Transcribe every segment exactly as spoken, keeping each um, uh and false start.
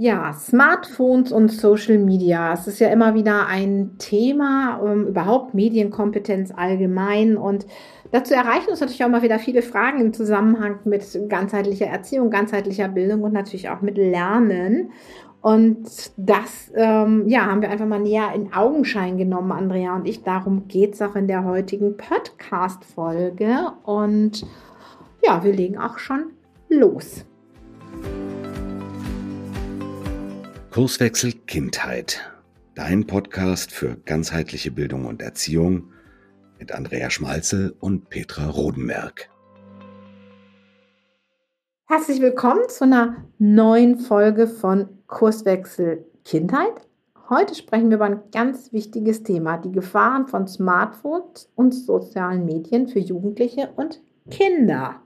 Ja, Smartphones und Social Media. Es ist ja immer wieder ein Thema, ähm, überhaupt Medienkompetenz allgemein. Und dazu erreichen uns natürlich auch mal wieder viele Fragen im Zusammenhang mit ganzheitlicher Erziehung, ganzheitlicher Bildung und natürlich auch mit Lernen. Und das, ähm, ja, haben wir einfach mal näher in Augenschein genommen, Andrea und ich. Darum geht es auch in der heutigen Podcast-Folge. Und ja, wir legen auch schon los. Kurswechsel Kindheit. Dein Podcast für ganzheitliche Bildung und Erziehung mit Andrea Schmalzel und Petra Rodenberg. Herzlich willkommen zu einer neuen Folge von Kurswechsel Kindheit. Heute sprechen wir über ein ganz wichtiges Thema, die Gefahren von Smartphones und sozialen Medien für Jugendliche und Kinder.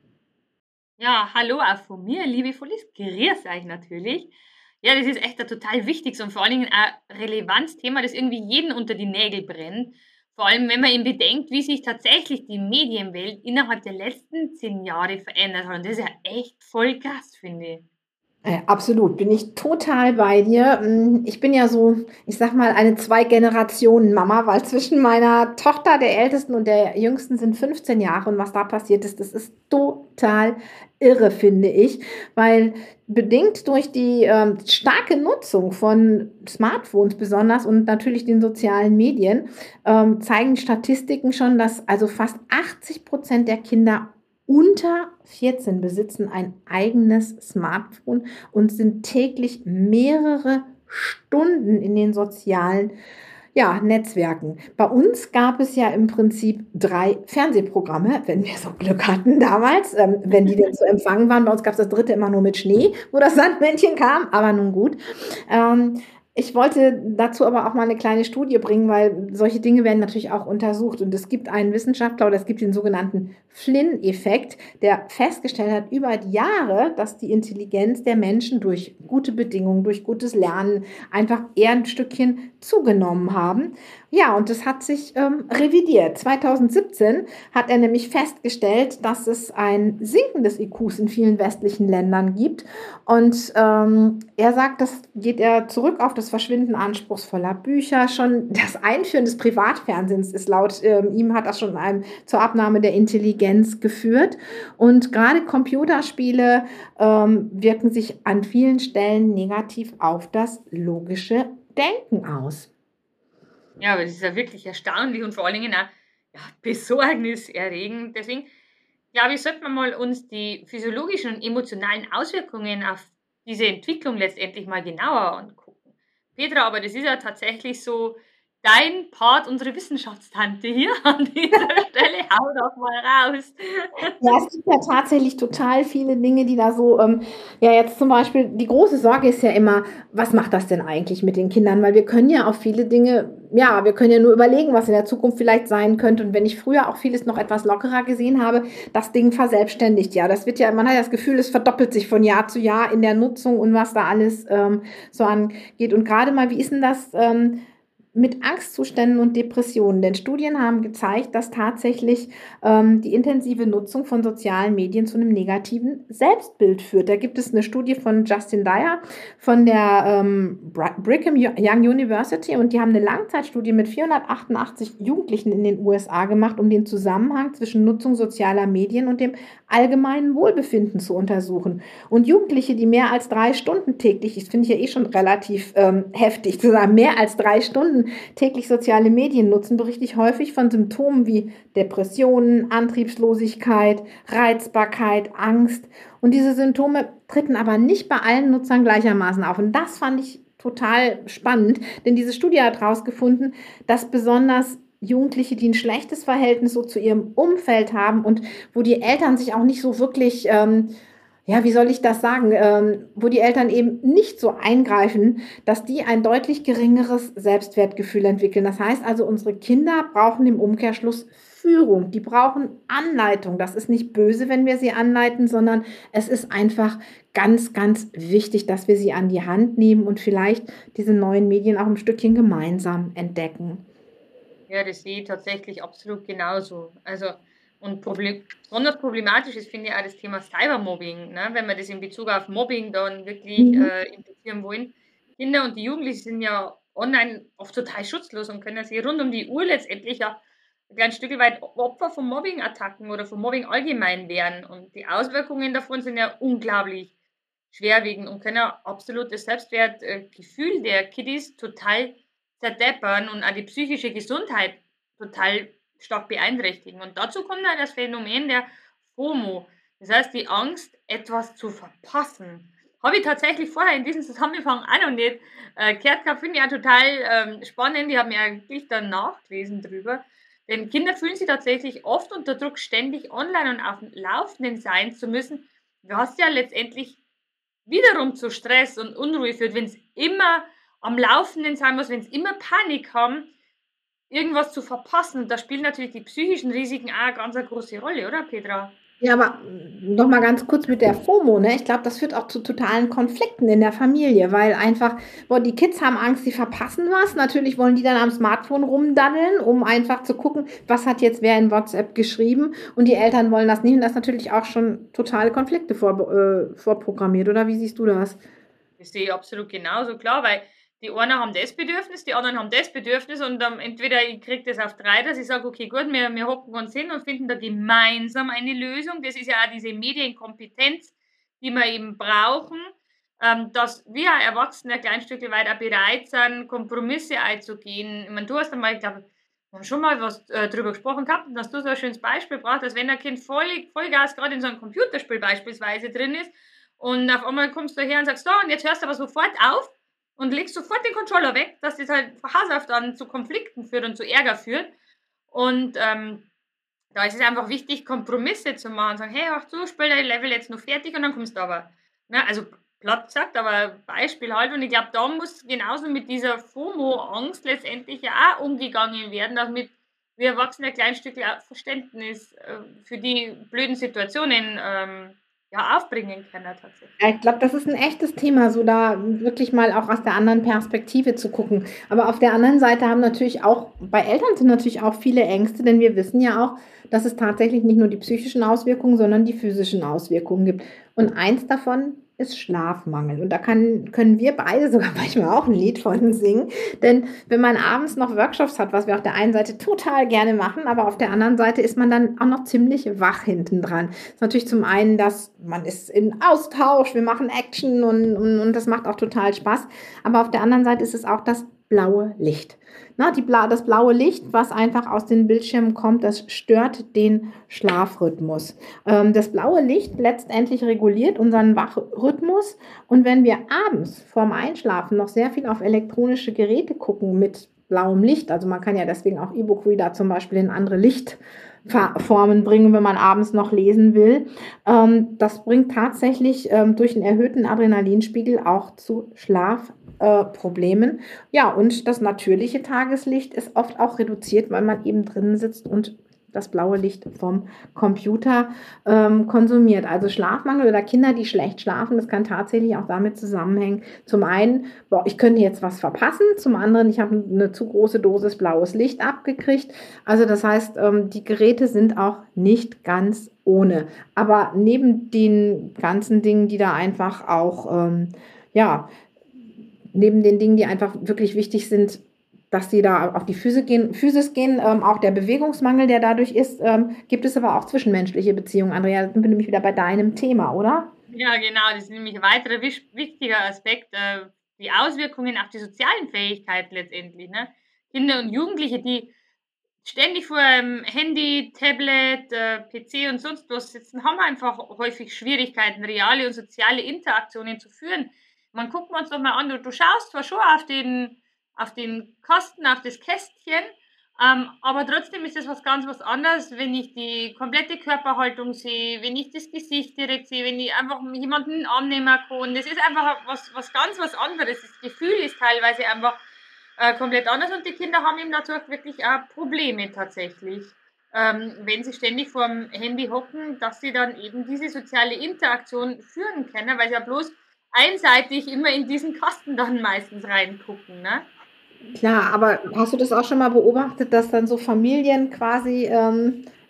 Ja, hallo auch von mir, liebevolles Grüß euch natürlich. Ja, das ist echt ein total wichtiges und vor allen Dingen ein relevantes Thema, das irgendwie jeden unter die Nägel brennt. Vor allem, wenn man eben bedenkt, wie sich tatsächlich die Medienwelt innerhalb der letzten zehn Jahre verändert hat. Und das ist ja echt voll krass, finde ich. Äh, absolut, bin ich total bei dir. Mm, Ich bin ja so, ich sag mal, eine Zwei-Generationen-Mama, weil zwischen meiner Tochter, der Ältesten, und der Jüngsten sind fünfzehn Jahre. Und was da passiert ist, das ist total irre, finde ich, weil bedingt durch die ähm, starke Nutzung von Smartphones besonders und natürlich den sozialen Medien ähm, zeigen Statistiken schon, dass also fast achtzig Prozent der Kinder unter vierzehn besitzen ein eigenes Smartphone und sind täglich mehrere Stunden in den sozialen, ja, Netzwerken. Bei uns gab es ja im Prinzip drei Fernsehprogramme, wenn wir so Glück hatten damals, ähm, wenn die denn zu empfangen waren. Bei uns gab es das dritte immer nur mit Schnee, wo das Sandmännchen kam, aber nun gut. Ähm, Ich wollte dazu aber auch mal eine kleine Studie bringen, weil solche Dinge werden natürlich auch untersucht. Und es gibt einen Wissenschaftler oder es gibt den sogenannten Flynn-Effekt, der festgestellt hat über die Jahre, dass die Intelligenz der Menschen durch gute Bedingungen, durch gutes Lernen einfach eher ein Stückchen zugenommen haben. Ja, und das hat sich ähm, revidiert. zwanzig siebzehn hat er nämlich festgestellt, dass es ein Sinken des I Qs in vielen westlichen Ländern gibt. Und ähm, er sagt, das geht er zurück auf das Verschwinden anspruchsvoller Bücher. Schon das Einführen des Privatfernsehens ist laut ähm, ihm, hat das schon einem zur Abnahme der Intelligenz geführt. Und gerade Computerspiele ähm, wirken sich an vielen Stellen negativ auf das logische Denken aus. Ja, aber das ist ja wirklich erstaunlich und vor allen Dingen auch ja, besorgniserregend. Deswegen glaube ich, sollte man mal uns die physiologischen und emotionalen Auswirkungen auf diese Entwicklung letztendlich mal genauer angucken. Petra, aber das ist ja tatsächlich so dein Part, unsere Wissenschaftstante hier an dieser Stelle. Hau doch mal raus. Ja, es gibt ja tatsächlich total viele Dinge, die da so, ähm, ja, jetzt zum Beispiel, die große Sorge ist ja immer, was macht das denn eigentlich mit den Kindern? Weil wir können ja auf viele Dinge, ja, wir können ja nur überlegen, was in der Zukunft vielleicht sein könnte. Und wenn ich früher auch vieles noch etwas lockerer gesehen habe, das Ding verselbstständigt ja. Das wird ja, man hat ja das Gefühl, es verdoppelt sich von Jahr zu Jahr in der Nutzung und was da alles ähm, so angeht. Und gerade mal, wie ist denn das? Ähm, mit Angstzuständen und Depressionen. Denn Studien haben gezeigt, dass tatsächlich ähm, die intensive Nutzung von sozialen Medien zu einem negativen Selbstbild führt. Da gibt es eine Studie von Justin Dyer von der ähm, Brigham Young University und die haben eine Langzeitstudie mit vierhundertachtundachtzig Jugendlichen in den U S A gemacht, um den Zusammenhang zwischen Nutzung sozialer Medien und dem allgemeinen Wohlbefinden zu untersuchen. Und Jugendliche, die mehr als drei Stunden täglich, das finde ich ja eh schon relativ ähm, heftig zu sagen, mehr als drei Stunden täglich soziale Medien nutzen, berichte ich häufig von Symptomen wie Depressionen, Antriebslosigkeit, Reizbarkeit, Angst. Und diese Symptome treten aber nicht bei allen Nutzern gleichermaßen auf. Und das fand ich total spannend, denn diese Studie hat herausgefunden, dass besonders Jugendliche, die ein schlechtes Verhältnis so zu ihrem Umfeld haben und wo die Eltern sich auch nicht so wirklich ähm, ja, wie soll ich das sagen, ähm, wo die Eltern eben nicht so eingreifen, dass die ein deutlich geringeres Selbstwertgefühl entwickeln. Das heißt also, unsere Kinder brauchen im Umkehrschluss Führung, die brauchen Anleitung. Das ist nicht böse, wenn wir sie anleiten, sondern es ist einfach ganz, ganz wichtig, dass wir sie an die Hand nehmen und vielleicht diese neuen Medien auch ein Stückchen gemeinsam entdecken. Ja, das sehe ich tatsächlich absolut genauso. Also Und Problem, besonders problematisch ist, finde ich, auch das Thema Cybermobbing, ne? Wenn wir das in Bezug auf Mobbing dann wirklich Mhm. äh, implizieren wollen. Kinder und die Jugendlichen sind ja online oft total schutzlos und können sich rund um die Uhr letztendlich ja ein kleines Stück weit Opfer von Mobbing-Attacken oder von Mobbing allgemein werden. Und die Auswirkungen davon sind ja unglaublich schwerwiegend und können ja absolut das Selbstwertgefühl der Kiddies total zerdeppern und auch die psychische Gesundheit total stark beeinträchtigen. Und dazu kommt auch das Phänomen der FOMO, das heißt die Angst, etwas zu verpassen. Habe ich tatsächlich vorher in diesem Zusammenhang auch noch nicht äh, gehört gehabt, finde ich auch total ähm, spannend. Ich habe mir eigentlich dann nachgelesen drüber. Denn Kinder fühlen sich tatsächlich oft unter Druck, ständig online und auf dem Laufenden sein zu müssen, was ja letztendlich wiederum zu Stress und Unruhe führt, wenn es immer am Laufenden sein muss, wenn es immer Panik haben, irgendwas zu verpassen. Und da spielen natürlich die psychischen Risiken auch eine ganz eine große Rolle, oder Petra? Ja, aber noch mal ganz kurz mit der FOMO, ne? Ich glaube, das führt auch zu totalen Konflikten in der Familie, weil einfach, boah, die Kids haben Angst, sie verpassen was. Natürlich wollen die dann am Smartphone rumdaddeln, um einfach zu gucken, was hat jetzt wer in WhatsApp geschrieben. Und die Eltern wollen das nicht. Und das ist natürlich auch schon totale Konflikte vor, äh, vorprogrammiert, oder wie siehst du das? Das sehe ich absolut genauso, klar, weil die einen haben das Bedürfnis, die anderen haben das Bedürfnis und ähm, entweder ich kriege das auf drei, dass ich sage, okay, gut, wir, wir hocken uns hin und finden da gemeinsam eine Lösung. Das ist ja auch diese Medienkompetenz, die wir eben brauchen, ähm, dass wir Erwachsene ein kleines Stück weit auch bereit sind, Kompromisse einzugehen. Ich meine, du hast einmal, ich glaube, wir haben schon mal was äh, drüber gesprochen gehabt, dass du so ein schönes Beispiel brauchst, dass wenn ein Kind voll, Vollgas gerade in so einem Computerspiel beispielsweise drin ist und auf einmal kommst du her und sagst, so, und jetzt hörst du aber sofort auf und legst sofort den Controller weg, dass das halt verhasst dann zu Konflikten führt und zu Ärger führt. Und ähm, da ist es einfach wichtig, Kompromisse zu machen und sagen, hey, ach du, spiel dein Level jetzt noch fertig und dann kommst du aber. Ne? Also platt gesagt, aber Beispiel halt. Und ich glaube, da muss genauso mit dieser FOMO-Angst letztendlich ja auch umgegangen werden, damit wir Erwachsene ein kleines Stück Verständnis äh, für die blöden Situationen ähm, ja, aufbringen können tatsächlich. Ja, ich glaube, das ist ein echtes Thema, so da wirklich mal auch aus der anderen Perspektive zu gucken. Aber auf der anderen Seite haben natürlich auch, bei Eltern sind natürlich auch viele Ängste, denn wir wissen ja auch, dass es tatsächlich nicht nur die psychischen Auswirkungen, sondern die physischen Auswirkungen gibt. Und eins davon ist Schlafmangel. Und da kann, können wir beide sogar manchmal auch ein Lied von singen. Denn wenn man abends noch Workshops hat, was wir auf der einen Seite total gerne machen, aber auf der anderen Seite ist man dann auch noch ziemlich wach hinten dran. Das ist natürlich zum einen, dass man ist in Austausch, wir machen Action und, und, und das macht auch total Spaß. Aber auf der anderen Seite ist es auch das blaue Licht. Na, die Bla das blaue Licht, was einfach aus den Bildschirmen kommt, das stört den Schlafrhythmus. Ähm, das blaue Licht letztendlich reguliert unseren Wachrhythmus. Und wenn wir abends vorm Einschlafen noch sehr viel auf elektronische Geräte gucken mit blauem Licht, also man kann ja deswegen auch E-Book-Reader zum Beispiel in andere Lichtformen bringen, wenn man abends noch lesen will. Ähm, das bringt tatsächlich ähm, durch einen erhöhten Adrenalinspiegel auch zu Schlafproblemen. Äh, ja, und das natürliche Tageslicht ist oft auch reduziert, weil man eben drinnen sitzt und das blaue Licht vom Computer ähm, konsumiert. Also Schlafmangel oder Kinder, die schlecht schlafen, das kann tatsächlich auch damit zusammenhängen. Zum einen, boah, ich könnte jetzt was verpassen, zum anderen, ich habe eine zu große Dosis blaues Licht abgekriegt. Also das heißt, ähm, die Geräte sind auch nicht ganz ohne. Aber neben den ganzen Dingen, die da einfach auch, ähm, ja, neben den Dingen, die einfach wirklich wichtig sind, dass sie da auf die Physis gehen, Physis gehen, ähm, auch der Bewegungsmangel, der dadurch ist, ähm, gibt es aber auch zwischenmenschliche Beziehungen. Andrea, da sind wir nämlich wieder bei deinem Thema, oder? Ja, genau, das ist nämlich ein weiterer wichtiger Aspekt, äh, die Auswirkungen auf die sozialen Fähigkeiten letztendlich. Ne? Kinder und Jugendliche, die ständig vor einem Handy, Tablet, äh, P C und sonst was sitzen, haben einfach häufig Schwierigkeiten, reale und soziale Interaktionen zu führen. Man guckt uns doch mal an, du, du schaust zwar schon auf den, auf den Kasten, auf das Kästchen, ähm, aber trotzdem ist es was ganz was anderes, wenn ich die komplette Körperhaltung sehe, wenn ich das Gesicht direkt sehe, wenn ich einfach jemanden in den Arm nehmen kann. Das ist einfach was, was ganz was anderes. Das Gefühl ist teilweise einfach äh, komplett anders und die Kinder haben eben natürlich wirklich auch Probleme tatsächlich, ähm, wenn sie ständig vor dem Handy hocken, dass sie dann eben diese soziale Interaktion führen können, weil sie ja bloß einseitig immer in diesen Kasten dann meistens reingucken, ne? Klar, aber hast du das auch schon mal beobachtet, dass dann so Familien quasi ähm,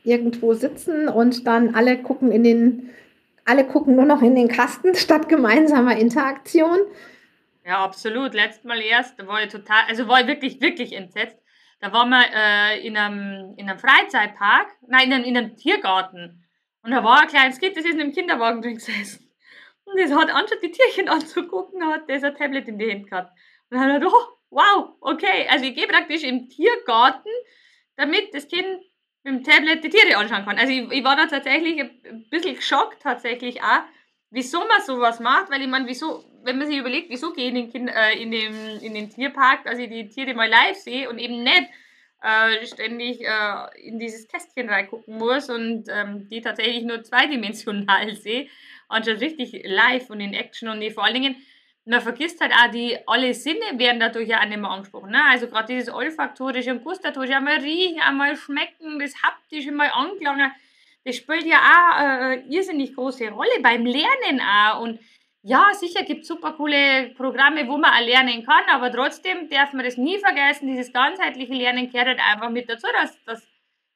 irgendwo sitzen und dann alle gucken in den, alle gucken nur noch in den Kasten statt gemeinsamer Interaktion. Ja, absolut. Letztes Mal erst, da war ich total, also war ich wirklich, wirklich entsetzt. Da waren wir äh, in einem, in einem Freizeitpark, nein, in einem, in einem Tiergarten. Und da war ein kleines Kind, das ist in einem Kinderwagen drin gesessen. Und das hat anstatt die Tierchen anzugucken, hat das ein Tablet in die Hand gehabt. Und dann hat er gedacht, oh, wow, okay. Also ich gehe praktisch im Tiergarten, damit das Kind mit dem Tablet die Tiere anschauen kann. Also ich, ich war da tatsächlich ein bisschen geschockt, tatsächlich auch, wieso man sowas macht, weil ich meine, wieso, wenn man sich überlegt, wieso gehe ich in den, kind, äh, in, dem, in den Tierpark, dass ich die Tiere mal live sehe und eben nicht äh, ständig äh, in dieses Kästchen reingucken muss und ähm, die tatsächlich nur zweidimensional sehe, anstatt richtig live und in Action und die, vor allen Dingen, man vergisst halt auch, die alle Sinne werden dadurch ja auch nicht mehr angesprochen. Ne? Also gerade dieses olfaktorische und gustatorische, einmal riechen, einmal schmecken, das haptische mal angelangen, das spielt ja auch äh, irrsinnig große Rolle beim Lernen auch. Und ja, sicher gibt es super coole Programme, wo man auch lernen kann, aber trotzdem darf man das nie vergessen, dieses ganzheitliche Lernen gehört halt einfach mit dazu, dass das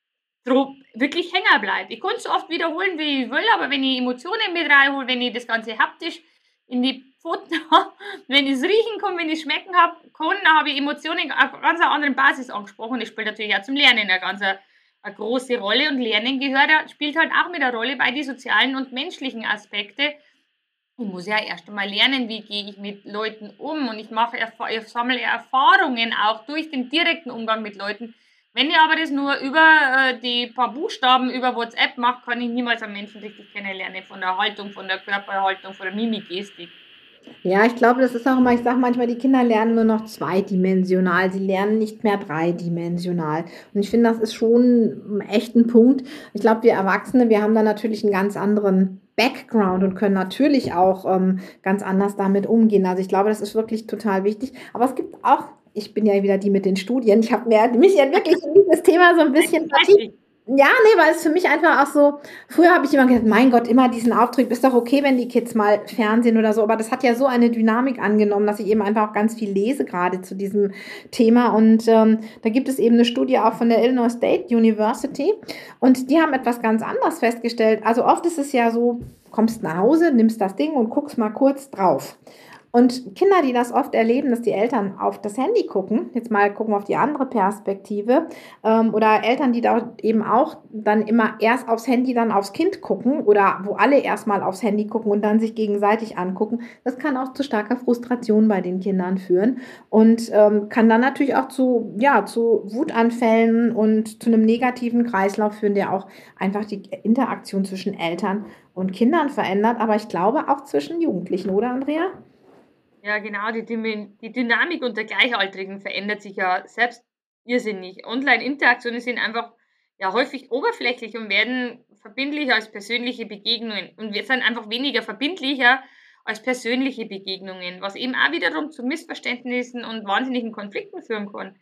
wirklich hängen bleibt. Ich kann es so oft wiederholen, wie ich will, aber wenn ich Emotionen mit reinhole, wenn ich das Ganze haptisch in die Pfoten habe, wenn ich es riechen kann, wenn ich es schmecken habe, kann, dann habe ich Emotionen auf ganz einer anderen Basis angesprochen. Das spielt natürlich auch zum Lernen eine ganz eine, eine große Rolle und Lernen gehört, spielt halt auch mit der Rolle bei den sozialen und menschlichen Aspekte. Ich muss ja erst einmal lernen, wie gehe ich mit Leuten um und ich mache, ich sammle Erfahrungen auch durch den direkten Umgang mit Leuten. Wenn ich aber das nur über äh, die paar Buchstaben über WhatsApp mache, kann ich niemals einen Menschen richtig kennenlernen, von der Haltung, von der Körperhaltung, von der Mimikgestik. Ja, ich glaube, das ist auch immer, ich sage manchmal, die Kinder lernen nur noch zweidimensional, sie lernen nicht mehr dreidimensional. Und ich finde, das ist schon echt ein Punkt. Ich glaube, wir Erwachsene, wir haben da natürlich einen ganz anderen Background und können natürlich auch ähm, ganz anders damit umgehen. Also ich glaube, das ist wirklich total wichtig. Aber es gibt auch, ich bin ja wieder die mit den Studien, ich habe mich ja wirklich in dieses Thema so ein bisschen vertieft. Ja, nee, weil es für mich einfach auch so, früher habe ich immer gedacht, mein Gott, immer diesen Auftrieb, ist doch okay, wenn die Kids mal Fernsehen oder so, aber das hat ja so eine Dynamik angenommen, dass ich eben einfach auch ganz viel lese gerade zu diesem Thema und ähm, da gibt es eben eine Studie auch von der Illinois State University und die haben etwas ganz anderes festgestellt. Also oft ist es ja so, kommst nach Hause, nimmst das Ding und guckst mal kurz drauf. Und Kinder, die das oft erleben, dass die Eltern auf das Handy gucken, jetzt mal gucken wir auf die andere Perspektive, ähm, oder Eltern, die da eben auch dann immer erst aufs Handy, dann aufs Kind gucken oder wo alle erstmal aufs Handy gucken und dann sich gegenseitig angucken, das kann auch zu starker Frustration bei den Kindern führen und ähm, kann dann natürlich auch zu, ja, zu Wutanfällen und zu einem negativen Kreislauf führen, der auch einfach die Interaktion zwischen Eltern und Kindern verändert, aber ich glaube auch zwischen Jugendlichen, oder Andrea? Ja, genau, die, die Dynamik unter Gleichaltrigen verändert sich ja selbst irrsinnig. Online-Interaktionen sind einfach ja häufig oberflächlich und werden verbindlicher als persönliche Begegnungen. Und wir sind einfach weniger verbindlicher als persönliche Begegnungen, was eben auch wiederum zu Missverständnissen und wahnsinnigen Konflikten führen kann.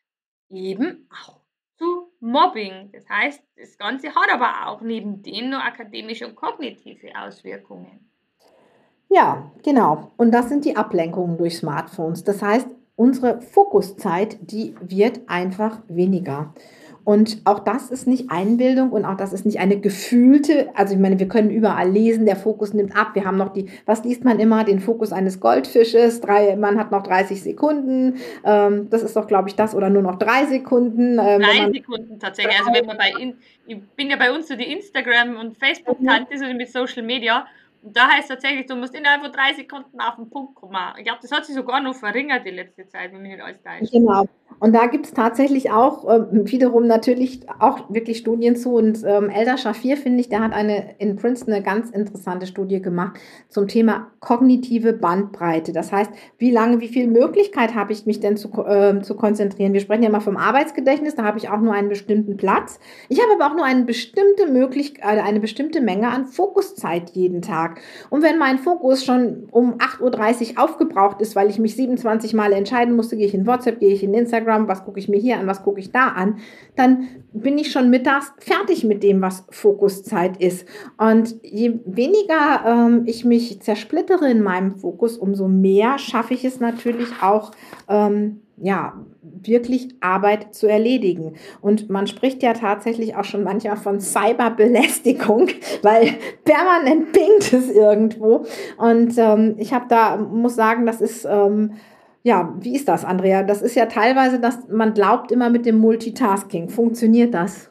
Eben auch zu Mobbing. Das heißt, das Ganze hat aber auch neben dem nur akademische und kognitive Auswirkungen. Ja, genau. Und das sind die Ablenkungen durch Smartphones. Das heißt, unsere Fokuszeit, die wird einfach weniger. Und auch das ist nicht Einbildung und auch das ist nicht eine gefühlte, also ich meine, wir können überall lesen, der Fokus nimmt ab. Wir haben noch die, was liest man immer? Den Fokus eines Goldfisches. Drei, man hat noch dreißig Sekunden. Ähm, das ist doch, glaube ich, das oder nur noch drei Sekunden. Ähm, drei man, Sekunden tatsächlich. Also wenn man bei, in, ich bin ja bei uns so die Instagram- und Facebook-Tante, so mit Social Media. Und da heißt tatsächlich, du musst innerhalb von drei Sekunden auf den Punkt kommen. Ich glaube, das hat sich sogar noch verringert die letzte Zeit, wenn mich nicht alles täuscht. Genau. Und da gibt es tatsächlich auch äh, wiederum natürlich auch wirklich Studien zu. Und ähm, Eldar Shafir, finde ich, der hat eine in Princeton eine ganz interessante Studie gemacht zum Thema kognitive Bandbreite. Das heißt, wie lange, wie viel Möglichkeit habe ich, mich denn zu, äh, zu konzentrieren? Wir sprechen ja immer vom Arbeitsgedächtnis, da habe ich auch nur einen bestimmten Platz. Ich habe aber auch nur eine bestimmte Möglichkeit, eine bestimmte Menge an Fokuszeit jeden Tag. Und wenn mein Fokus schon um acht Uhr dreißig aufgebraucht ist, weil ich mich siebenundzwanzig Mal entscheiden musste, gehe ich in WhatsApp, gehe ich in Instagram, was gucke ich mir hier an, was gucke ich da an, dann bin ich schon mittags fertig mit dem, was Fokuszeit ist. Und je weniger ähm, ich mich zersplittere in meinem Fokus, umso mehr schaffe ich es natürlich auch, ähm, ja, wirklich Arbeit zu erledigen. Und man spricht ja tatsächlich auch schon manchmal von Cyberbelästigung, weil permanent pinkt es irgendwo. Und ähm, ich habe da, muss sagen, das ist, ähm, ja, wie ist das, Andrea? Das ist ja teilweise, dass man glaubt immer mit dem Multitasking. Funktioniert das?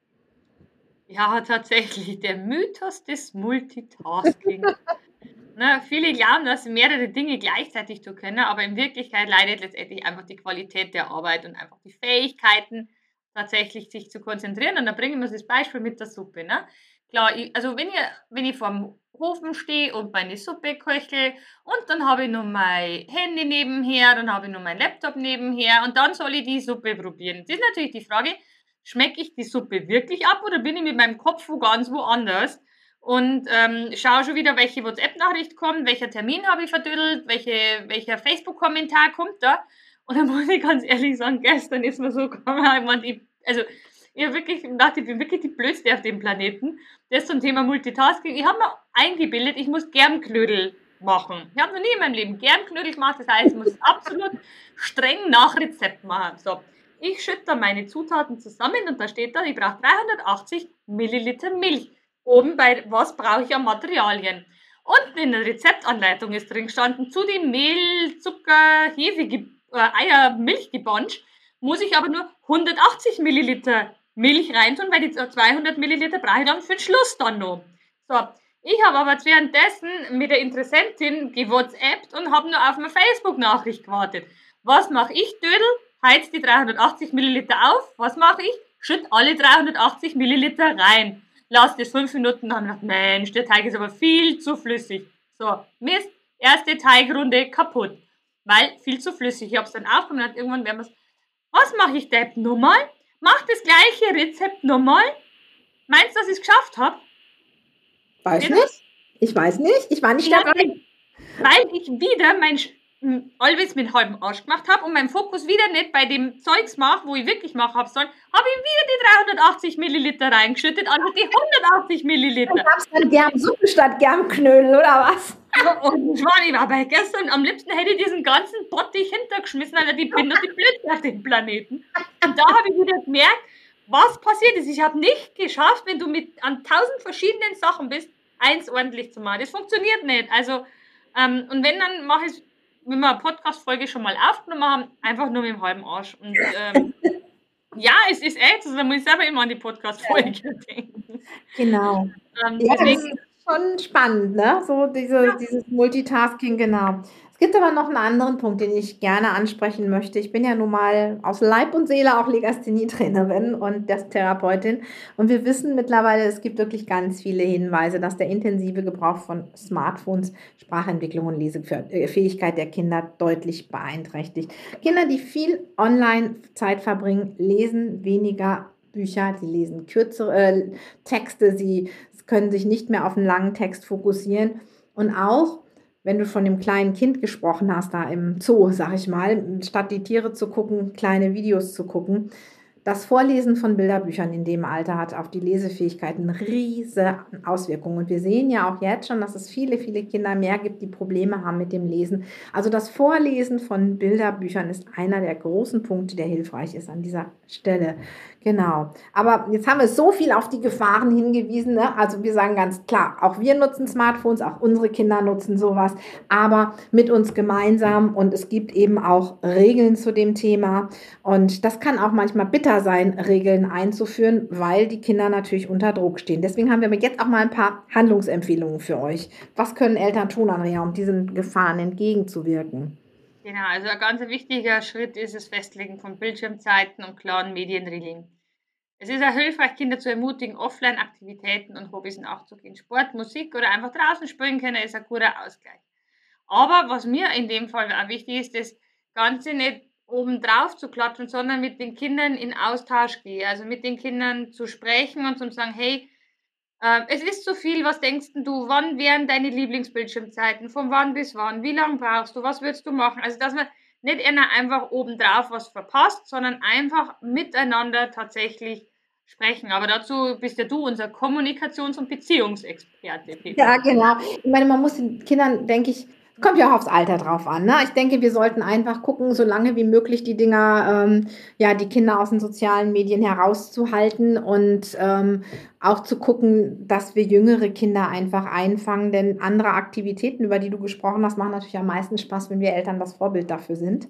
Ja, tatsächlich, der Mythos des Multitasking. Ne, viele glauben, dass sie mehrere Dinge gleichzeitig tun können, aber in Wirklichkeit leidet letztendlich einfach die Qualität der Arbeit und einfach die Fähigkeiten, tatsächlich sich zu konzentrieren. Und da bringen wir das Beispiel mit der Suppe. Ne? Klar, ich, also wenn, ihr, wenn ich vorm Ofen stehe und meine Suppe köchel und dann habe ich noch mein Handy nebenher, dann habe ich noch mein Laptop nebenher und dann soll ich die Suppe probieren. Das ist natürlich die Frage, schmecke ich die Suppe wirklich ab oder bin ich mit meinem Kopf wo ganz woanders? Und ähm, schaue schon wieder, welche WhatsApp-Nachricht kommt, welcher Termin habe ich verdödelt, welche, welcher Facebook-Kommentar kommt da. Und dann muss ich ganz ehrlich sagen, gestern ist mir so gekommen, ich meine, ich, also ich habe wirklich gedacht, ich bin wirklich die Blödste auf dem Planeten. Das zum Thema Multitasking. Ich habe mir eingebildet, ich muss Germknödel machen. Ich habe noch nie in meinem Leben Germknödel gemacht, das heißt, ich muss absolut streng nach Rezept machen. So, ich schütte da meine Zutaten zusammen und da steht da, ich brauche dreihundertachtzig Milliliter Milch. Oben bei was brauche ich an Materialien. Unten in der Rezeptanleitung ist drin gestanden, zu dem Mehl, Zucker, Hefe, äh, Eier, Milchgebonsch muss ich aber nur hundertachtzig Milliliter Milch reintun, weil die zweihundert Milliliter brauche ich dann für den Schluss dann noch. So, ich habe aber währenddessen mit der Interessentin gewhatsappt und habe nur auf eine Facebook-Nachricht gewartet. Was mache ich, Dödel? Heiz die dreihundertachtzig Milliliter auf. Was mache ich? Schütt alle dreihundertachtzig Milliliter rein. Lass das fünf Minuten, dann gedacht, Mensch, der Teig ist aber viel zu flüssig. So, Mist, erste Teigrunde kaputt. Weil viel zu flüssig. Ich habe es dann aufgenommen und irgendwann werden wir es. Was mache ich, Depp? Nochmal? Mach das gleiche Rezept nochmal? Meinst du, dass ich es geschafft habe? Weiß nicht. Ich weiß nicht. Ich war nicht Ja, dabei. weil ich wieder mein Allwitz mit halbem Arsch gemacht habe und meinen Fokus wieder nicht bei dem Zeugs mache, wo ich wirklich machen habe sollen, habe ich wieder die dreihundertachtzig Milliliter reingeschüttet, also die hundertachtzig Milliliter. Dann gab es dann Germsuppe statt Germknödel, oder was? Und ich war, ich war bei gestern, am liebsten hätte ich diesen ganzen Bottich hintergeschmissen, also ich bin doch die Blödste auf dem Planeten. Und da habe ich wieder gemerkt, was passiert ist. Ich habe nicht geschafft, wenn du mit an tausend verschiedenen Sachen bist, eins ordentlich zu machen. Das funktioniert nicht. Also, ähm, und wenn, dann mache ich es, wenn wir eine Podcast-Folge schon mal aufgenommen haben, einfach nur mit dem halben Arsch. Und ähm, ja, es ist echt, also da muss ich selber immer an die Podcast-Folge denken. Genau. Ähm, Ja, das deswegen, ist schon spannend, ne? So diese, ja, dieses Multitasking, genau. Es gibt aber noch einen anderen Punkt, den ich gerne ansprechen möchte. Ich bin ja nun mal aus Leib und Seele auch Legasthenie-Trainerin und das Therapeutin. Und wir wissen mittlerweile, es gibt wirklich ganz viele Hinweise, dass der intensive Gebrauch von Smartphones Sprachentwicklung und Lesefähigkeit der Kinder deutlich beeinträchtigt. Kinder, die viel Online-Zeit verbringen, lesen weniger Bücher, sie lesen kürzere äh, Texte, sie können sich nicht mehr auf einen langen Text fokussieren. Und auch, wenn du von dem kleinen Kind gesprochen hast, da im Zoo, sag ich mal, statt die Tiere zu gucken, kleine Videos zu gucken, das Vorlesen von Bilderbüchern in dem Alter hat auf die Lesefähigkeit eine riesige Auswirkung. Und wir sehen ja auch jetzt schon, dass es viele, viele Kinder mehr gibt, die Probleme haben mit dem Lesen. Also das Vorlesen von Bilderbüchern ist einer der großen Punkte, der hilfreich ist an dieser Stelle. Genau. Aber jetzt haben wir so viel auf die Gefahren hingewiesen. Ne? Also wir sagen ganz klar, auch wir nutzen Smartphones, auch unsere Kinder nutzen sowas, aber mit uns gemeinsam. Und es gibt eben auch Regeln zu dem Thema. Und das kann auch manchmal bitter sein, Regeln einzuführen, weil die Kinder natürlich unter Druck stehen. Deswegen haben wir jetzt auch mal ein paar Handlungsempfehlungen für euch. Was können Eltern tun, Andrea, um diesen Gefahren entgegenzuwirken? genau, also ein ganz wichtiger Schritt ist das Festlegen von Bildschirmzeiten und klaren Medienregeln. Es ist auch hilfreich, Kinder zu ermutigen, Offline-Aktivitäten und Hobbys nachzugehen. Sport, Musik oder einfach draußen spielen können, ist ein guter Ausgleich. Aber was mir in dem Fall auch wichtig ist, das Ganze nicht obendrauf zu klatschen, sondern mit den Kindern in Austausch gehen. Also mit den Kindern zu sprechen und zu sagen, hey, äh, es ist zu viel, was denkst du, wann wären deine Lieblingsbildschirmzeiten, von wann bis wann, wie lange brauchst du, was würdest du machen? Also dass man nicht einer einfach obendrauf was verpasst, sondern einfach miteinander tatsächlich sprechen. Aber dazu bist ja du unser Kommunikations- und Beziehungsexperte, Petra. Ja, genau. Ich meine, man muss den Kindern, denke ich, Kommt ja auch aufs Alter drauf an, ne? Ich denke, wir sollten einfach gucken, so lange wie möglich die Dinger, ähm, ja, die Kinder aus den sozialen Medien herauszuhalten und ähm, auch zu gucken, dass wir jüngere Kinder einfach einfangen, denn andere Aktivitäten, über die du gesprochen hast, machen natürlich am meisten Spaß, wenn wir Eltern das Vorbild dafür sind.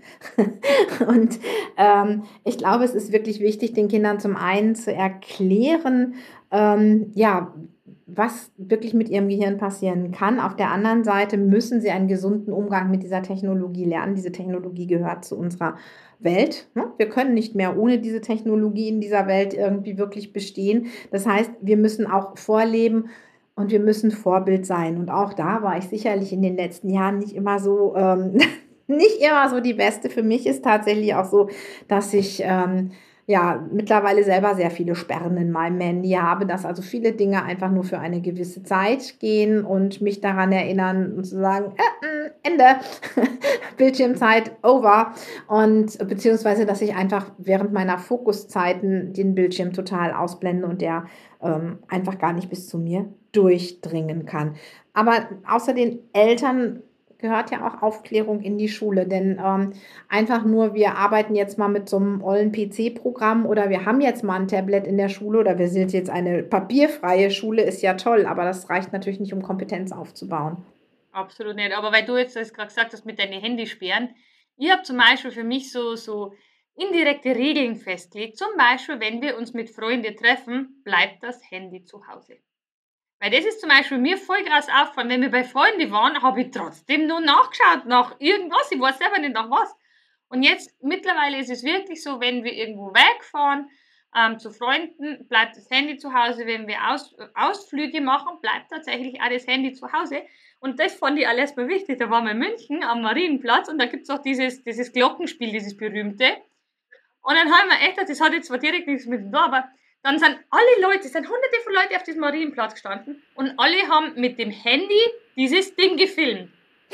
Und ähm, ich glaube, es ist wirklich wichtig, den Kindern zum einen zu erklären, ähm, ja, was wirklich mit ihrem Gehirn passieren kann. Auf der anderen Seite müssen sie einen gesunden Umgang mit dieser Technologie lernen. Diese Technologie gehört zu unserer Welt. Ne? Wir können nicht mehr ohne diese Technologie in dieser Welt irgendwie wirklich bestehen. Das heißt, wir müssen auch vorleben und wir müssen Vorbild sein. Und auch da war ich sicherlich in den letzten Jahren nicht immer so, ähm, nicht immer so die Beste. Für mich ist tatsächlich auch so, dass ich ähm, ja, mittlerweile selber sehr viele Sperren in meinem Handy habe, dass also viele Dinge einfach nur für eine gewisse Zeit gehen und mich daran erinnern und zu sagen, äh, äh, Ende, Bildschirmzeit over und beziehungsweise, dass ich einfach während meiner Fokuszeiten den Bildschirm total ausblende und der ähm, einfach gar nicht bis zu mir durchdringen kann. Aber außer den Eltern gehört ja auch Aufklärung in die Schule, denn ähm, einfach nur, wir arbeiten jetzt mal mit so einem ollen P C-Programm oder wir haben jetzt mal ein Tablet in der Schule oder wir sind jetzt eine papierfreie Schule, ist ja toll, aber das reicht natürlich nicht, um Kompetenz aufzubauen. Absolut nicht. Aber weil du jetzt das gerade gesagt hast mit deinen Handysperren, ich habe zum Beispiel für mich so, so indirekte Regeln festgelegt. Zum Beispiel, wenn wir uns mit Freunden treffen, bleibt das Handy zu Hause. Weil das ist zum Beispiel mir voll krass aufgefallen, wenn wir bei Freunden waren, habe ich trotzdem nur nachgeschaut nach irgendwas, ich weiß selber nicht nach was. Und jetzt, mittlerweile ist es wirklich so, wenn wir irgendwo wegfahren, ähm, zu Freunden, bleibt das Handy zu Hause. Wenn wir Aus, Ausflüge machen, bleibt tatsächlich auch das Handy zu Hause. Und das fand ich alles mal wichtig. Da waren wir in München am Marienplatz und da gibt es auch dieses, dieses Glockenspiel, dieses berühmte. Und dann haben wir echt, das hat jetzt zwar direkt nichts mit dem da, aber dann sind alle Leute, es sind hunderte von Leuten auf diesem Marienplatz gestanden und alle haben mit dem Handy dieses Ding gefilmt.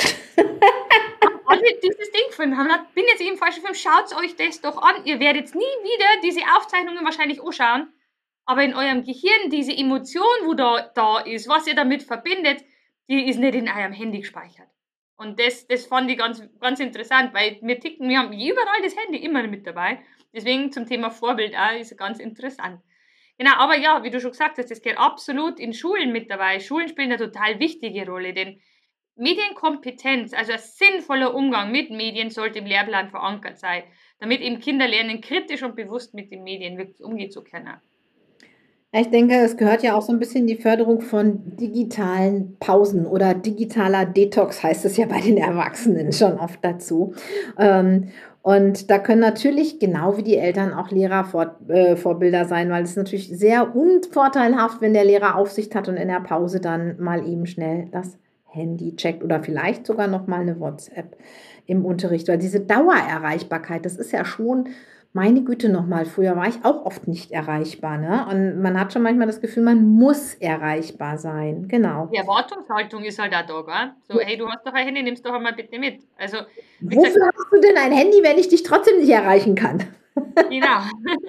Haben alle dieses Ding gefilmt, haben gesagt, bin jetzt im falschen Film, schaut euch das doch an. Ihr werdet nie wieder diese Aufzeichnungen wahrscheinlich anschauen, aber in eurem Gehirn diese Emotion, wo da, da ist, was ihr damit verbindet, die ist nicht in eurem Handy gespeichert. Und das, das fand ich ganz, ganz interessant, weil wir ticken, wir haben überall das Handy immer mit dabei. Deswegen zum Thema Vorbild auch, ist ganz interessant. Genau, aber ja, wie du schon gesagt hast, das gehört absolut in Schulen mit dabei. Schulen spielen eine total wichtige Rolle, denn Medienkompetenz, also ein sinnvoller Umgang mit Medien, sollte im Lehrplan verankert sein, damit eben Kinder lernen, kritisch und bewusst mit den Medien wirklich umgehen zu können. Ja, ich denke, es gehört ja auch so ein bisschen die Förderung von digitalen Pausen oder digitaler Detox, heißt es ja bei den Erwachsenen schon oft dazu. Ähm, und da können natürlich genau wie die Eltern auch Lehrer vor, äh, Vorbilder sein, weil es natürlich sehr unvorteilhaft, wenn der Lehrer Aufsicht hat und in der Pause dann mal eben schnell das Handy checkt oder vielleicht sogar noch mal eine WhatsApp im Unterricht, weil diese Dauererreichbarkeit, das ist ja schon, meine Güte nochmal, früher war ich auch oft nicht erreichbar, ne? Und man hat schon manchmal das Gefühl, man muss erreichbar sein. Genau. Die Erwartungshaltung ist halt auch da, gell? So, hey, du hast doch ein Handy, nimm's doch einmal bitte mit. Also, wie gesagt, Wofür hast du denn ein Handy, wenn ich dich trotzdem nicht erreichen kann? genau.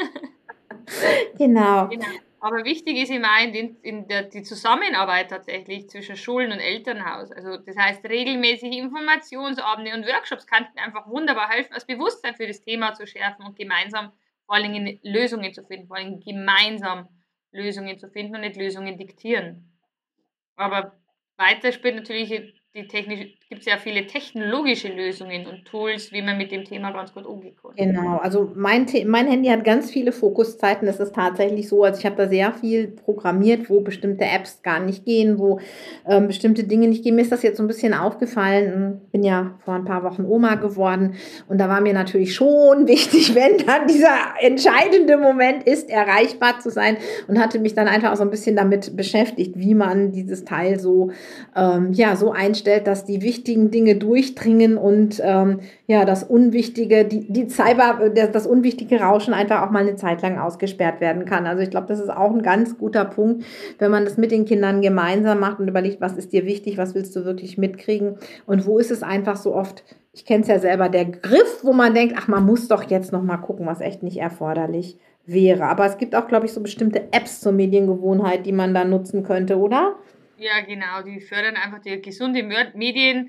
Genau. Genau. Aber wichtig ist immer in, den, in der, die Zusammenarbeit tatsächlich zwischen Schulen und Elternhaus. Also das heißt, regelmäßige Informationsabende und Workshops könnten einfach wunderbar helfen, das Bewusstsein für das Thema zu schärfen und gemeinsam vor allen Dingen Lösungen zu finden, vor allen Dingen gemeinsam Lösungen zu finden und nicht Lösungen diktieren. Aber weiter spielt natürlich die technische, gibt es ja viele technologische Lösungen und Tools, wie man mit dem Thema ganz gut umgehen kann. Genau, also mein, The- mein Handy hat ganz viele Fokuszeiten. Das ist tatsächlich so. Also ich habe da sehr viel programmiert, wo bestimmte Apps gar nicht gehen, wo ähm, bestimmte Dinge nicht gehen. Mir ist das jetzt so ein bisschen aufgefallen. Ich bin ja vor ein paar Wochen Oma geworden und da war mir natürlich schon wichtig, wenn dann dieser entscheidende Moment ist, erreichbar zu sein und hatte mich dann einfach auch so ein bisschen damit beschäftigt, wie man dieses Teil so, ähm, ja, so einstellt, dass die wichtigen Dinge durchdringen und ähm, ja, das Unwichtige, die, die Cyber, das, das unwichtige Rauschen einfach auch mal eine Zeit lang ausgesperrt werden kann. Also ich glaube, das ist auch ein ganz guter Punkt, wenn man das mit den Kindern gemeinsam macht und überlegt, was ist dir wichtig, was willst du wirklich mitkriegen und wo ist es einfach so oft, ich kenne es ja selber, der Griff, wo man denkt, ach, man muss doch jetzt noch mal gucken, was echt nicht erforderlich wäre. Aber es gibt auch, glaube ich, so bestimmte Apps zur Mediengewohnheit, die man da nutzen könnte, oder? Ja, genau, die fördern einfach die gesunde Mör- Medien,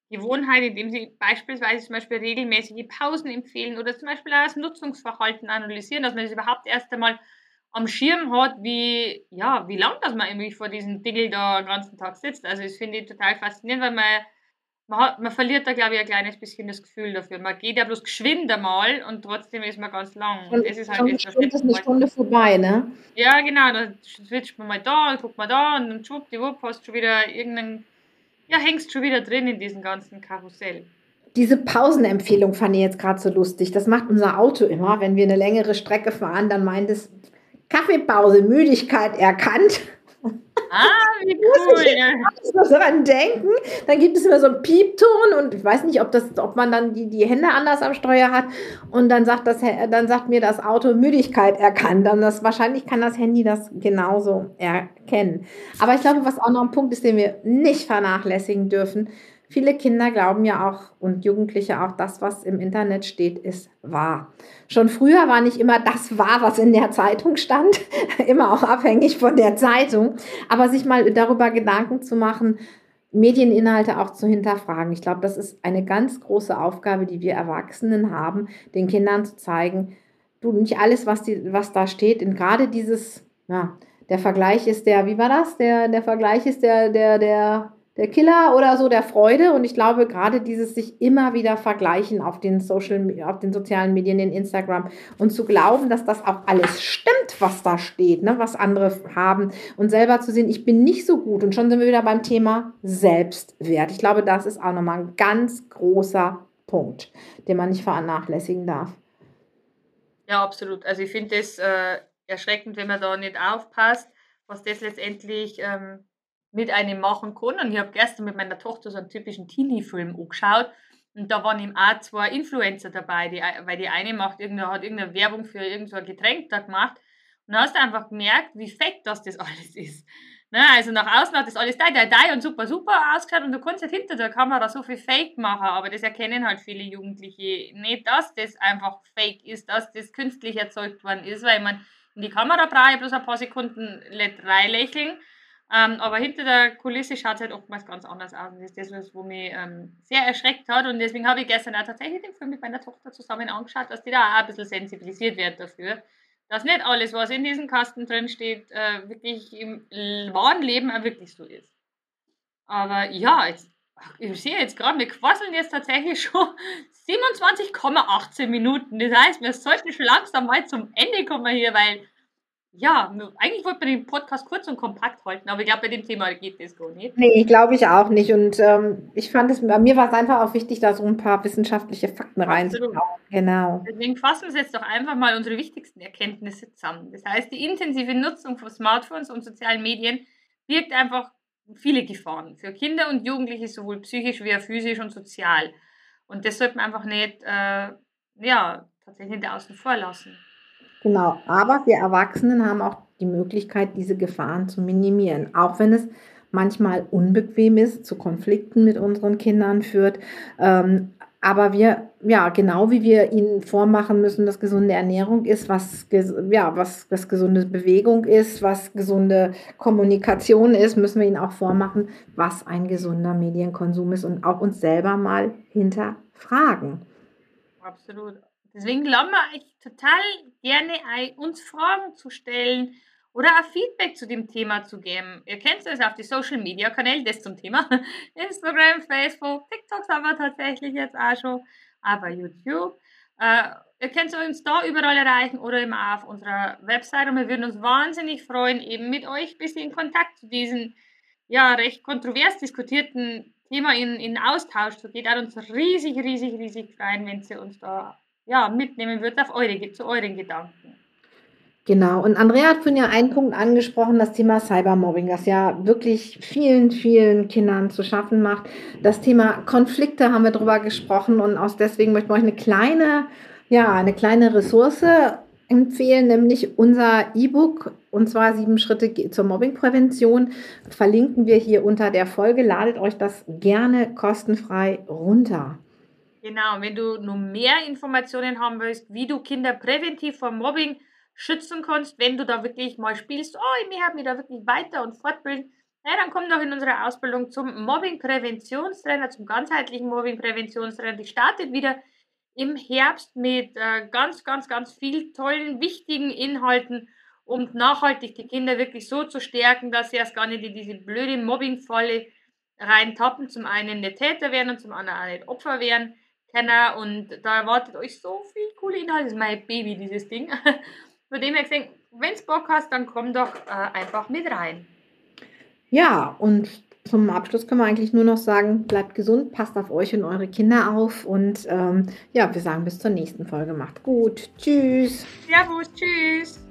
Gewohnheit, indem sie beispielsweise zum Beispiel regelmäßige Pausen empfehlen oder zum Beispiel auch das Nutzungsverhalten analysieren, dass man das überhaupt erst einmal am Schirm hat, wie, ja, wie lang das man irgendwie vor diesem Dingel da den ganzen Tag sitzt. Also das finde ich total faszinierend, weil man, man, hat, man verliert da, glaube ich, ein kleines bisschen das Gefühl dafür. Man geht ja bloß geschwind einmal und trotzdem ist man ganz lang. Und Schon, das ist halt schon eine das, was Stunde ist jetzt eine mal. Stunde vorbei, ne? Ja, genau, dann switcht man mal da und guckt mal da und dann schwuppdiwupp hast du schon wieder irgendeinen, ja, hängst schon wieder drin in diesem ganzen Karussell. Diese Pausenempfehlung fand ich jetzt gerade so lustig. Das macht unser Auto immer, wenn wir eine längere Strecke fahren, dann meint es Kaffeepause, Müdigkeit erkannt. Ah, wie Muss cool. ich Ja. jetzt noch daran denken. Dann gibt es immer so einen Piepton und ich weiß nicht, ob, das, ob man dann die, die Hände anders am Steuer hat und dann sagt, das, dann sagt mir das Auto Müdigkeit erkannt. Dann das, wahrscheinlich kann das Handy das genauso erkennen. Aber ich glaube, was auch noch ein Punkt ist, den wir nicht vernachlässigen dürfen, viele Kinder glauben ja auch und Jugendliche auch, das, was im Internet steht, ist wahr. Schon früher war nicht immer das wahr, was in der Zeitung stand, immer auch abhängig von der Zeitung, aber sich mal darüber Gedanken zu machen, Medieninhalte auch zu hinterfragen. Ich glaube, das ist eine ganz große Aufgabe, die wir Erwachsenen haben, den Kindern zu zeigen, du, nicht alles, was, die, was da steht, in gerade dieses, ja, der Vergleich ist der, wie war das? Der, der Vergleich ist der, der, der, der Killer oder so der Freude. Und ich glaube, gerade dieses sich immer wieder vergleichen auf den Social, auf den sozialen Medien, in Instagram und zu glauben, dass das auch alles stimmt, was da steht, ne, was andere haben und selber zu sehen, ich bin nicht so gut. Und schon sind wir wieder beim Thema Selbstwert. Ich glaube, das ist auch nochmal ein ganz großer Punkt, den man nicht vernachlässigen darf. Ja, absolut. Also ich finde es äh, erschreckend, wenn man da nicht aufpasst, was das letztendlich ähm, mit einem machen kann. Und ich habe gestern mit meiner Tochter so einen typischen Teenie-Film angeschaut und da waren eben auch zwei Influencer dabei, die, weil die eine macht irgendeine, hat irgendeine Werbung für irgend so ein Getränk da gemacht und da hast du einfach gemerkt, wie fake das das alles ist. Ne? Also nach außen hat das alles da, da, da und super, super ausgeschaut und du kannst halt hinter der Kamera so viel Fake machen, aber das erkennen halt viele Jugendliche nicht, dass das einfach Fake ist, dass das künstlich erzeugt worden ist, weil man in die Kamera brauche ich bloß ein paar Sekunden reinlächeln, ähm, aber hinter der Kulisse schaut es halt oftmals ganz anders aus und das ist das, was wo mich ähm, sehr erschreckt hat und deswegen habe ich gestern auch tatsächlich den Film mit meiner Tochter zusammen angeschaut, dass die da auch ein bisschen sensibilisiert wird dafür, dass nicht alles, was in diesem Kasten drin steht, äh, wirklich im wahren Leben auch wirklich so ist. Aber ja, jetzt, ich sehe jetzt gerade, wir quasseln jetzt tatsächlich schon siebenundzwanzig Komma achtzehn Minuten. Das heißt, wir sollten schon langsam mal zum Ende kommen hier, weil, ja, eigentlich wollten wir den Podcast kurz und kompakt halten, aber ich glaube, bei dem Thema geht das gar nicht. Nee, glaube ich auch nicht. Und ähm, ich fand es, bei mir war es einfach auch wichtig, da so ein paar wissenschaftliche Fakten Absolut. reinzuhauen. Genau. Deswegen fassen wir jetzt doch einfach mal unsere wichtigsten Erkenntnisse zusammen. Das heißt, die intensive Nutzung von Smartphones und sozialen Medien birgt einfach viele Gefahren für Kinder und Jugendliche, sowohl psychisch wie auch physisch und sozial. Und das sollte man einfach nicht, äh, ja, tatsächlich nicht außen vor lassen. Genau, aber wir Erwachsenen haben auch die Möglichkeit, diese Gefahren zu minimieren, auch wenn es manchmal unbequem ist, zu Konflikten mit unseren Kindern führt. Ähm, aber wir, ja, genau wie wir ihnen vormachen müssen, dass gesunde Ernährung ist, was, ges- ja, was, was gesunde Bewegung ist, was gesunde Kommunikation ist, müssen wir ihnen auch vormachen, was ein gesunder Medienkonsum ist und auch uns selber mal hinterfragen. Absolut. Deswegen laden wir euch total gerne ein, uns Fragen zu stellen oder auch Feedback zu dem Thema zu geben. Ihr kennt es auf die Social Media Kanäle, das zum Thema. Instagram, Facebook, TikTok haben wir tatsächlich jetzt auch schon, aber YouTube. Äh, ihr könnt uns da überall erreichen oder eben auch auf unserer Website und wir würden uns wahnsinnig freuen, eben mit euch ein bisschen in Kontakt zu diesen ja, recht kontrovers diskutierten Thema in, in Austausch zu gehen. Hat uns riesig, riesig, riesig freuen, wenn Sie uns da ja, mitnehmen würdet auf eure, zu euren Gedanken. Genau, und Andrea hat vorhin ja einen Punkt angesprochen, das Thema Cybermobbing, das ja wirklich vielen, vielen Kindern zu schaffen macht. Das Thema Konflikte haben wir drüber gesprochen und aus deswegen möchten wir euch eine kleine, ja, eine kleine Ressource empfehlen, nämlich unser E-Book, und zwar sieben Schritte zur Mobbingprävention, verlinken wir hier unter der Folge. Ladet euch das gerne kostenfrei runter. Genau, wenn du noch mehr Informationen haben willst, wie du Kinder präventiv vor Mobbing schützen kannst, wenn du da wirklich mal spielst, oh, ich möchte mich da wirklich weiter und fortbilden, Ja, dann kommt noch in unserer Ausbildung zum Mobbing-Präventionstrainer, zum ganzheitlichen Mobbing-Präventionstrainer. Die startet wieder im Herbst mit äh, ganz, ganz, ganz viel tollen, wichtigen Inhalten, um nachhaltig die Kinder wirklich so zu stärken, dass sie erst gar nicht in diese blöde Mobbing-Falle reintappen. Zum einen nicht Täter werden und zum anderen auch nicht Opfer werden können. Und da erwartet euch so viel coole Inhalte. Das ist mein Baby, dieses Ding. Von dem her gesehen, wenn du Bock hast, dann komm doch äh, einfach mit rein. Ja, und zum Abschluss können wir eigentlich nur noch sagen, bleibt gesund, passt auf euch und eure Kinder auf und ähm, ja, wir sagen bis zur nächsten Folge. Macht gut. Tschüss. Servus, tschüss.